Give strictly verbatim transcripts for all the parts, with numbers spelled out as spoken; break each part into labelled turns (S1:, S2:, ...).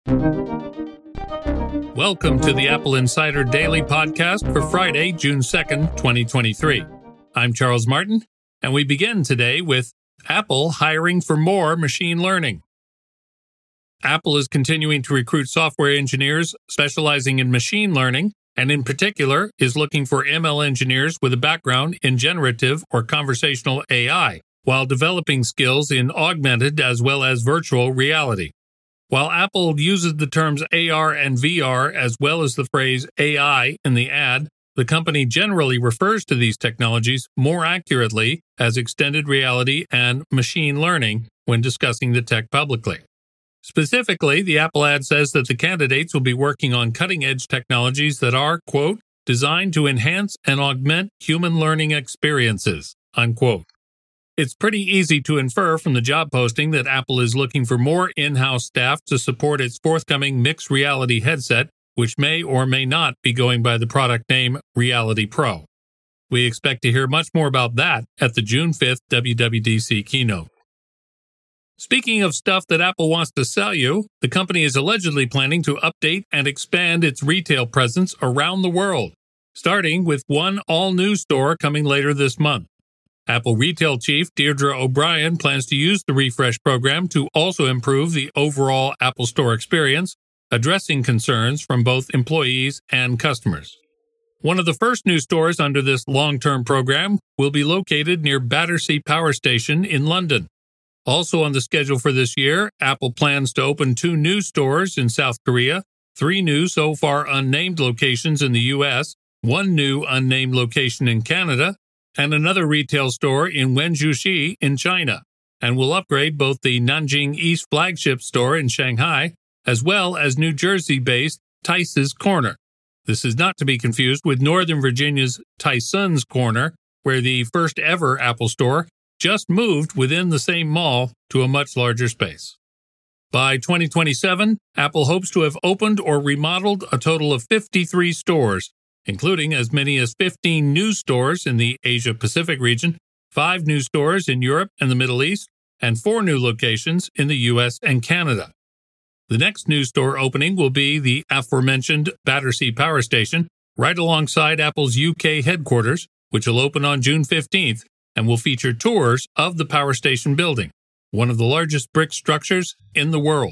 S1: Welcome to the Apple Insider Daily Podcast for Friday, June second, twenty twenty-three. I'm Charles Martin, and we begin today with Apple hiring for more machine learning. Apple is continuing to recruit software engineers specializing in machine learning, and in particular is looking for M L engineers with a background in generative or conversational A I, while developing skills in augmented as well as virtual reality. While Apple uses the terms A R and V R as well as the phrase A I in the ad, the company generally refers to these technologies more accurately as extended reality and machine learning when discussing the tech publicly. Specifically, the Apple ad says that the candidates will be working on cutting-edge technologies that are, quote, designed to enhance and augment human learning experiences, unquote. It's pretty easy to infer from the job posting that Apple is looking for more in-house staff to support its forthcoming mixed reality headset, which may or may not be going by the product name Reality Pro. We expect to hear much more about that at the June fifth W W D C keynote. Speaking of stuff that Apple wants to sell you, the company is allegedly planning to update and expand its retail presence around the world, starting with one all-new store coming later this month. Apple Retail Chief Deirdre O'Brien plans to use the refresh program to also improve the overall Apple Store experience, addressing concerns from both employees and customers. One of the first new stores under this long-term program will be located near Battersea Power Station in London. Also on the schedule for this year, Apple plans to open two new stores in South Korea, three new so far unnamed locations in the U S, one new unnamed location in Canada, and another retail store in Wenzhouxi in China, and will upgrade both the Nanjing East flagship store in Shanghai as well as New Jersey-based Tice's Corner. This is not to be confused with Northern Virginia's Tyson's Corner, where the first ever Apple Store just moved within the same mall to a much larger space. By twenty twenty-seven, Apple hopes to have opened or remodeled a total of fifty-three stores, including as many as fifteen new stores in the Asia-Pacific region, five new stores in Europe and the Middle East, and four new locations in the U S and Canada. The next new store opening will be the aforementioned Battersea Power Station, right alongside Apple's U K headquarters, which will open on June fifteenth and will feature tours of the power station building, one of the largest brick structures in the world.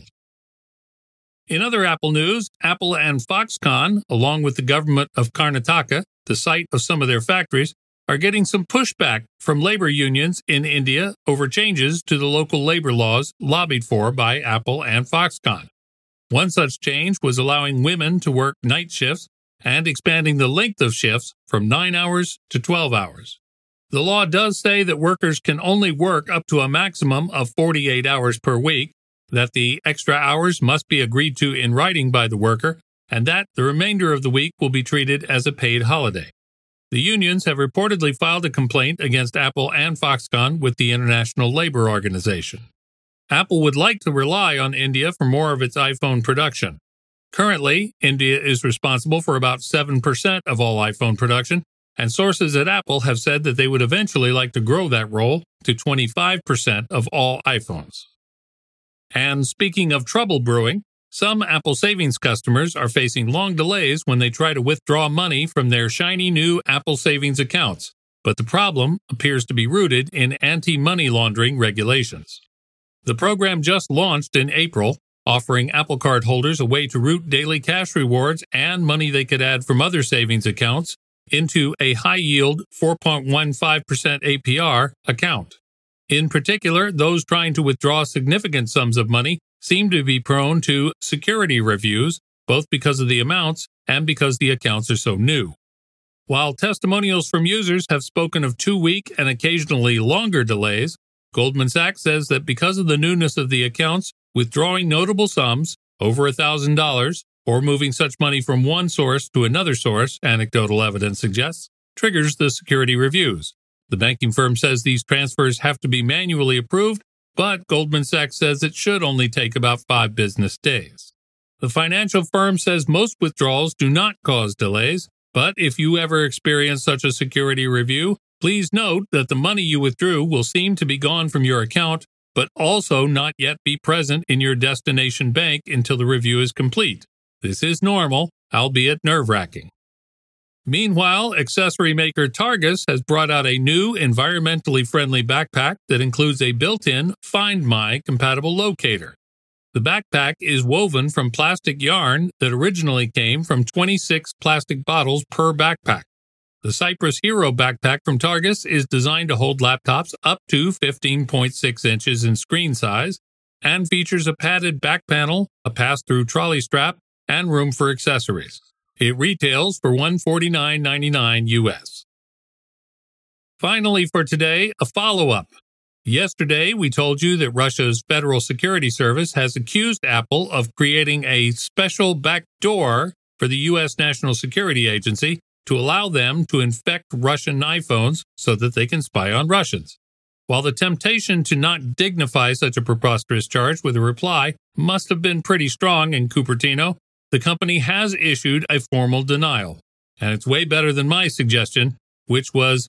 S1: In other Apple news, Apple and Foxconn, along with the government of Karnataka, the site of some of their factories, are getting some pushback from labor unions in India over changes to the local labor laws lobbied for by Apple and Foxconn. One such change was allowing women to work night shifts and expanding the length of shifts from nine hours to twelve hours. The law does say that workers can only work up to a maximum of forty-eight hours per week, that the extra hours must be agreed to in writing by the worker, and that the remainder of the week will be treated as a paid holiday. The unions have reportedly filed a complaint against Apple and Foxconn with the International Labor Organization. Apple would like to rely on India for more of its iPhone production. Currently, India is responsible for about seven percent of all iPhone production, and sources at Apple have said that they would eventually like to grow that role to twenty-five percent of all iPhones. And speaking of trouble brewing, some Apple Savings customers are facing long delays when they try to withdraw money from their shiny new Apple Savings accounts, but the problem appears to be rooted in anti-money laundering regulations. The program just launched in April, offering Apple Card holders a way to route daily cash rewards and money they could add from other savings accounts into a high-yield four point one five percent A P R account. In particular, those trying to withdraw significant sums of money seem to be prone to security reviews, both because of the amounts and because the accounts are so new. While testimonials from users have spoken of two-week and occasionally longer delays, Goldman Sachs says that because of the newness of the accounts, withdrawing notable sums, over one thousand dollars, or moving such money from one source to another source, anecdotal evidence suggests, triggers the security reviews. The banking firm says these transfers have to be manually approved, but Goldman Sachs says it should only take about five business days. The financial firm says most withdrawals do not cause delays, but if you ever experience such a security review, please note that the money you withdrew will seem to be gone from your account but also not yet be present in your destination bank until the review is complete. This is normal, albeit nerve-wracking. Meanwhile, accessory maker Targus has brought out a new environmentally friendly backpack that includes a built-in Find My compatible locator. The backpack is woven from plastic yarn that originally came from twenty-six plastic bottles per backpack. The Cypress Hero backpack from Targus is designed to hold laptops up to fifteen point six inches in screen size and features a padded back panel, a pass-through trolley strap, and room for accessories. It retails for one hundred forty-nine dollars and ninety-nine cents U S. Finally for today, a follow-up. Yesterday, we told you that Russia's Federal Security Service has accused Apple of creating a special backdoor for the U S National Security Agency to allow them to infect Russian iPhones so that they can spy on Russians. While the temptation to not dignify such a preposterous charge with a reply must have been pretty strong in Cupertino, the company has issued a formal denial. And it's way better than my suggestion, which was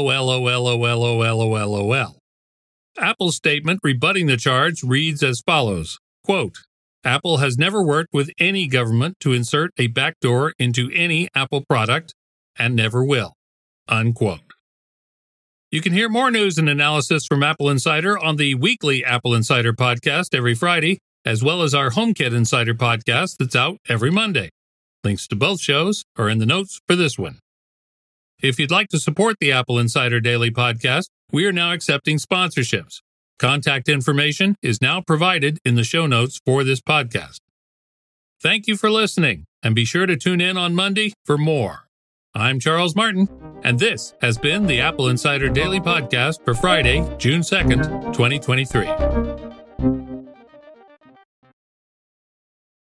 S1: LOLOLOLOLOLOL. Apple's statement rebutting the charge reads as follows, quote, Apple has never worked with any government to insert a backdoor into any Apple product and never will, unquote. You can hear more news and analysis from Apple Insider on the weekly Apple Insider podcast every Friday, as well as our HomeKit Insider podcast that's out every Monday. Links to both shows are in the notes for this one. If you'd like to support the Apple Insider Daily podcast, we are now accepting sponsorships. Contact information is now provided in the show notes for this podcast. Thank you for listening, and be sure to tune in on Monday for more. I'm Charles Martin, and this has been the Apple Insider Daily Podcast for Friday, June second, twenty twenty-three.